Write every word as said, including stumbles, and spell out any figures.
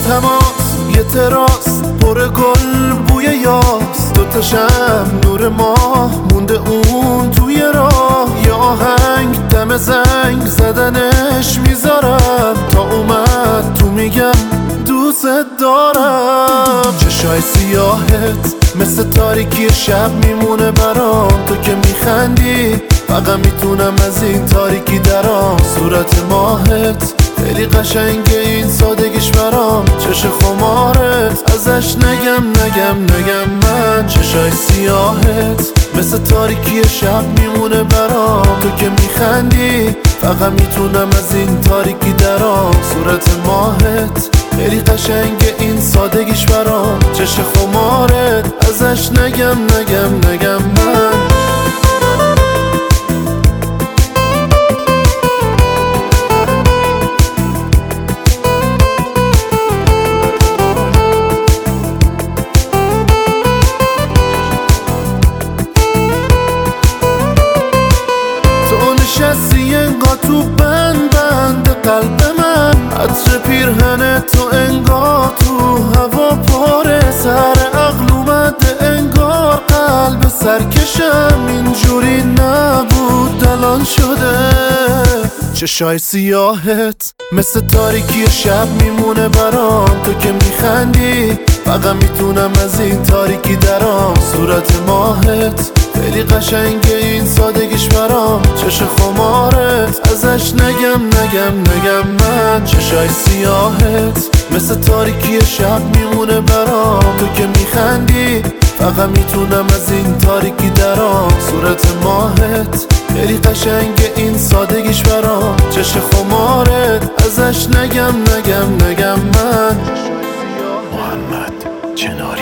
تماس یه تراس پر گل بوی یاس، دوتاشم نور ماه مونده اون توی راه. یه آهنگ دم زنگ زدنش میذارم، تا اومد تو میگم دوست دارم. چشای سیاهت مثل تاریکی شب میمونه برام، تو که میخندی فقط میتونم از این تاریکی درام. صورت ماهت خیلی قشنگه این سادگیش برام، چش خمارت ازش نگم نگم نگم من. چشای سیاهت مثل تاریکی شب میمونه برام، تو که میخندی فقط میتونم از این تاریکی درام. صورت ماهت خیلی قشنگه این سادگیش برام، چش خمارت ازش نگم نگم نگم من. نشستی انگار تو بند بند قلب من، عطر پیرهن تو انگار تو هوا پاره. سر عقل اومده انگار قلب سرکشم، اینجوری نبود الان شده. چشای سیاهت مثل تاریکی شب میمونه برام، تو که میخندی فقط میتونم از این تاریکی درام. صورت ماهت خیلی قشنگه این سادگیش برام، چش خمارت ازش نگم نگم نگم من. چشای سیاهت مثل تاریکی شب میمونه برام، تو که میخندی فقط میتونم از این تاریکی درام. صورت ماهت خیلی قشنگه این سادگیش برام، چش خمارت ازش نگم نگم نگم من. محمد چناری.